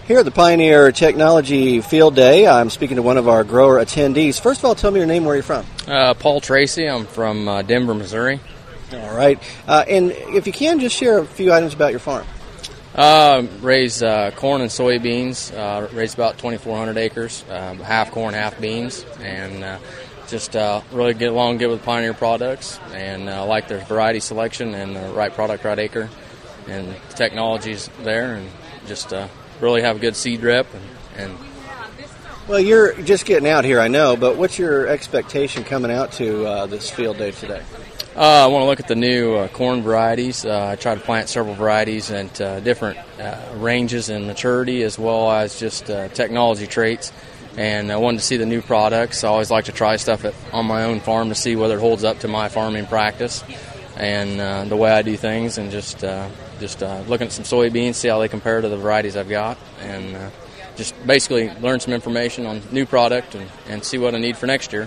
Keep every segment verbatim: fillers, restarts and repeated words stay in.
Here at the Pioneer Technology Field Day, I'm speaking to one of our grower attendees. First of all, tell me your name, where you're from. Uh, Paul Tracy. I'm from uh, Denver, Missouri. All right. Uh, and if you can, just share a few items about your farm. Uh, raise uh, corn and soybeans. Uh, raise about twenty-four hundred acres, uh, half corn, half beans, and uh, just uh, really get along good with Pioneer products, and uh, like their variety selection and the right product, right acre, and the technology's there, and just uh, really have a good seed rep. And, and well, you're just getting out here, I know, but what's your expectation coming out to uh, this field day today? Uh, I want to look at the new uh, corn varieties. Uh, I try to plant several varieties and uh, different uh, ranges in maturity, as well as just uh, technology traits. And I wanted to see the new products. I always like to try stuff at, on my own farm to see whether it holds up to my farming practice and uh, the way I do things. And just uh, just uh, looking at some soybeans, see how they compare to the varieties I've got, and uh, just basically learn some information on new product and, and see what I need for next year.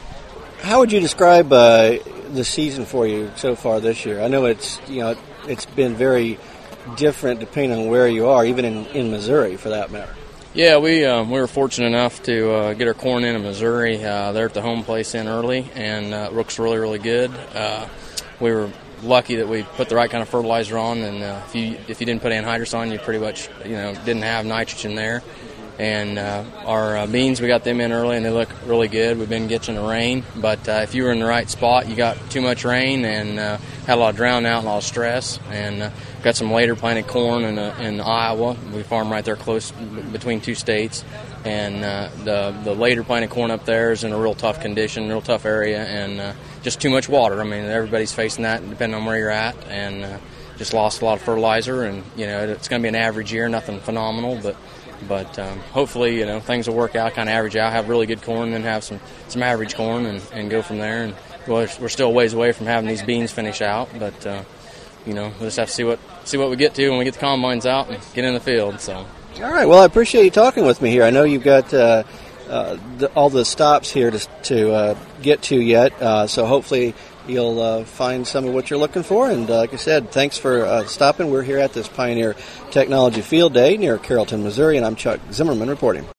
How would you describe uh, the season for you so far this year? I know it's you know it's been very different depending on where you are, even in, in Missouri for that matter. Yeah, we um, we were fortunate enough to uh, get our corn in in Missouri. Uh, they're at the home place in early, and uh, it looks really really good. Uh, we were lucky that we put the right kind of fertilizer on, and uh, if you if you didn't put anhydrous on, you pretty much you know didn't have nitrogen there. And uh, our uh, beans, we got them in early, and they look really good. We've been getting the rain, but uh, if you were in the right spot, you got too much rain and uh, had a lot of drown out and a lot of stress. And uh, got some later planted corn in, uh, in Iowa. We farm right there close between two states. And uh, the the later planted corn up there is in a real tough condition, real tough area, and uh, just too much water. I mean, everybody's facing that depending on where you're at, and uh, just lost a lot of fertilizer. And, you know, it's going to be an average year, nothing phenomenal, but But um, hopefully, you know, things will work out, kind of average out, have really good corn, and then have some, some average corn, and, and go from there. And well, we're still a ways away from having these beans finish out, but uh, you know, we'll just have to see what see what we get to when we get the combines out and get in the field. So, all right. Well, I appreciate you talking with me here. I know you've got uh, uh, the, all the stops here to to uh, get to yet, uh, so hopefully you'll uh, find some of what you're looking for. And uh, like I said, thanks for uh, stopping. We're here at this Pioneer Technology Field Day near Carrollton, Missouri, and I'm Chuck Zimmerman reporting.